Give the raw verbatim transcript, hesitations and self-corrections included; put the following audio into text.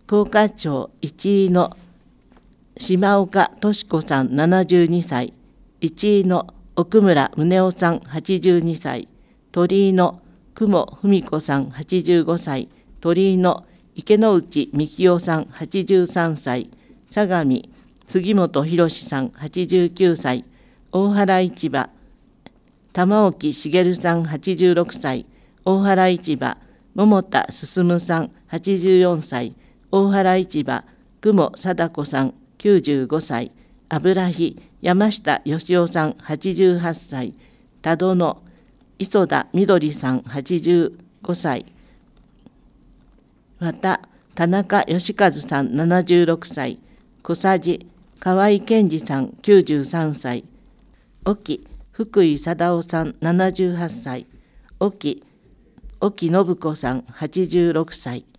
福岡町一位の島岡敏子さんななじゅうにさい、一位の奥村宗男さんはちじゅうにさい、鳥居の雲文子さんはちじゅうごさい、鳥居の池之内幹夫さんはちじゅうさんさい、相模杉本博さんはちじゅうきゅうさい、大原市場玉置茂さんはちじゅうろくさい、大原市場桃田進さんはちじゅうよんさい、大原市場雲貞子さんきゅうじゅうごさい、油木山下義夫さんはちじゅうはっさい、多度の磯田みどりさんはちじゅうごさい、また田中義和さんななじゅうろくさい、小佐治河合健二さんきゅうじゅうさんさい、沖福井貞夫さんななじゅうはっさい、沖沖信子さんはちじゅうろくさい、